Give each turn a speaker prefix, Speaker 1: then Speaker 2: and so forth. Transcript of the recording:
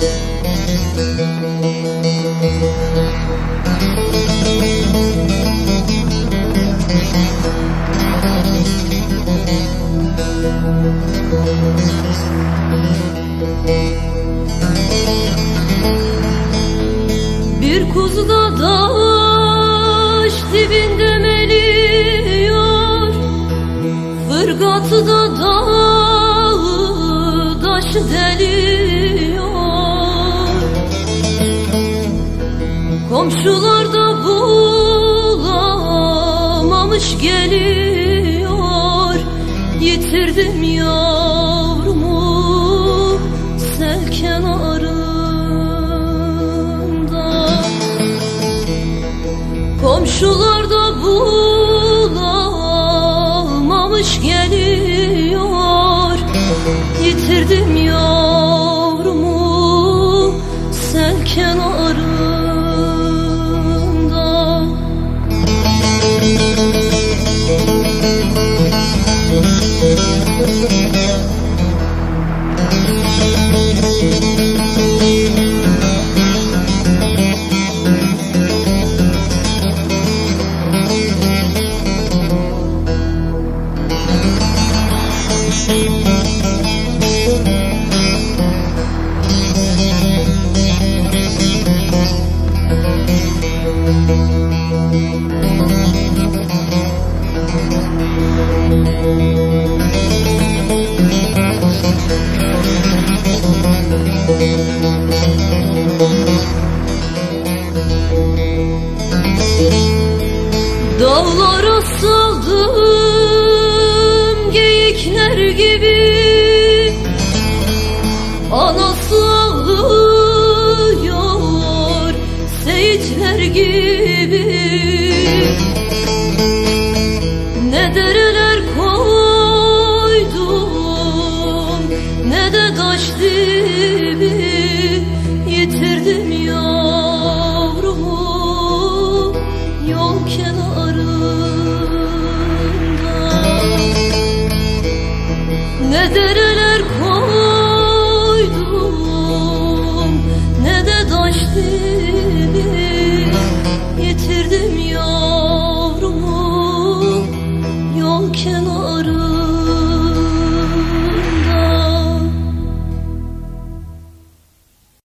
Speaker 1: Bir kuzu da taş dibinde meliyor, fırgatı da dağı taş deliyor. Komşular da bulamamış geliyor. Yitirdim yavrumu sel kenarında. Komşular da bulamamış geliyor. Yitirdim yavrumu sel kenarında. Dağlara saldım geyikler gibi, anası ağlıyor seyitler gibi. Ne dereler koydum ne de taş dibi, yitirdim yavrumu yol kenarında. Ne dereler